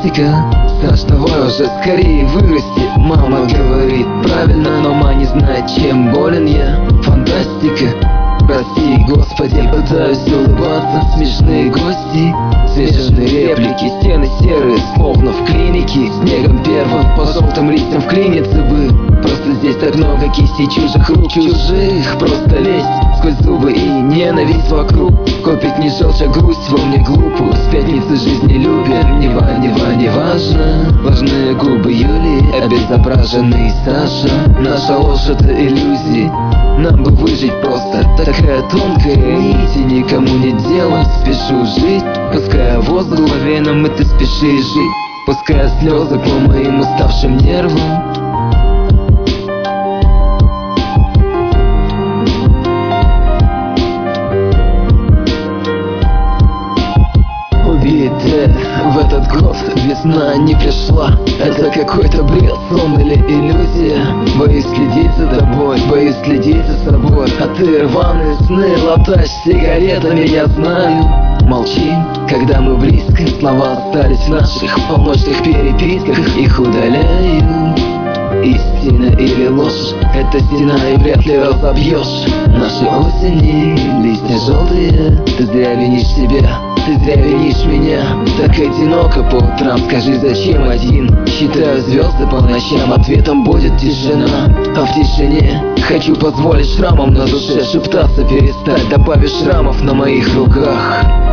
фантастика. Страшного уже скорее вырасти, мама говорит правильно, но мама не знает, чем болен я. Фантастика. Прости, Господи, пытаюсь улыбаться. Смешные гости, смешные реплики. Стены серые, словно в клинике. Снегом первым по желтым листьям вклиниться бы. Просто здесь так много кистей чужих рук. Чужих, просто лезть сквозь зубы и ненависть вокруг. Копить не желчь, а грусть во мне глупую. С пятницы жизни любим, не важно. Влажные губы Юлии, обезображенный Саша. Наша ложь — это иллюзии. Нам бы выжить просто, такая тонкая нить, и никому не дело, спешу жить. Пускай воздух по венам, и ты спеши жить. Пускай слезы по моим уставшим нервам. Убитая в этот год весна не пришла. Это какой-то бред, сон или иллюзия. Боюсь следить за тобой, боюсь следить за собой. А ты рваные сны латаешь сигаретами, я знаю. Молчи, когда мы близко, слова остались в наших полночных переписках. Их удаляю. Истина или ложь, это стена, и вряд ли разобьешь. Наши осени, листья желтые. Ты зря винишь себя, ты зря винишь меня. Так одиноко по утрам, скажи, зачем один? Считаю звезды по ночам, ответом будет тишина. А в тишине хочу позволить шрамам на душе шептаться перестать. Добавишь шрамов на моих руках.